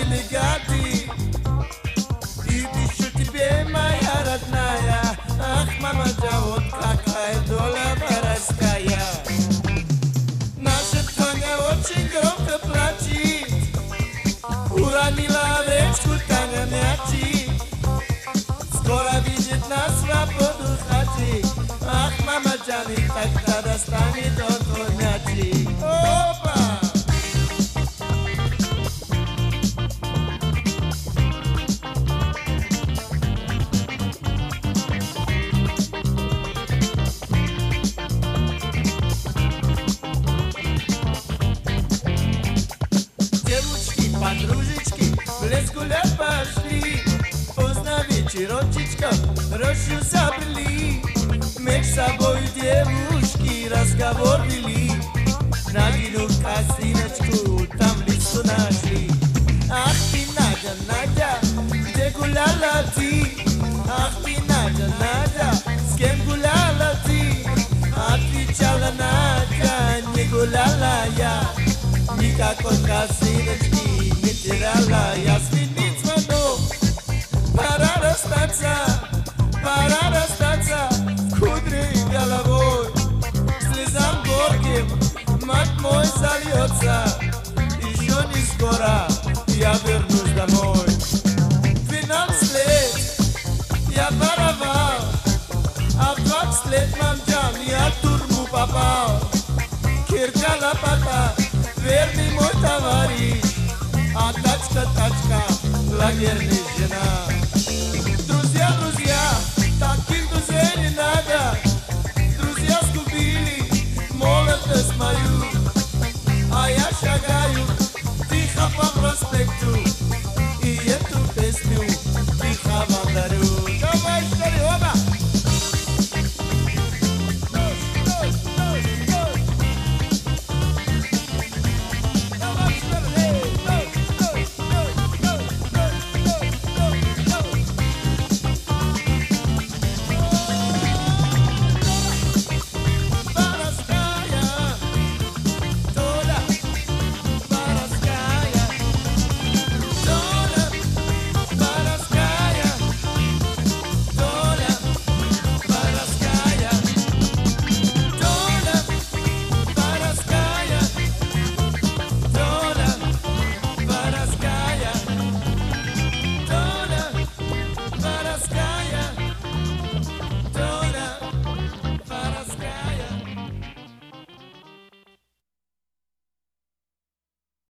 делегаты. И пишу тебе, моя родная, ах, мама, да вот какая доля воровская. Наша Таня очень громко плачет, уронила в речку Таня мячик. Скоро видит на свободу хотеть, ах, мама, Джани, тогда достанет он твой мячик. Опа! Подружечки в лес гулять пошли, поздно вечерочечком рощу забрели. Меж собой девушки разговор вели, Надину косиночку там в лесу нашли. Ах ты, Надя, Надя, где гуляла ты? Ах ты, Надя, Надя, с кем гуляла ты? Отвечала Надя, не гуляла я, никакой косиночки не теряла я. Светит звонок, пора расстаться, кудри головой, слезам горьким мать мой зальется. Еще не скоро я вернусь домой. 12 лет я воровал, а в 20 лет, мамджан, я в тюрьму попал. Кирка лопата, верный мой товарищ, а тачка, лагерный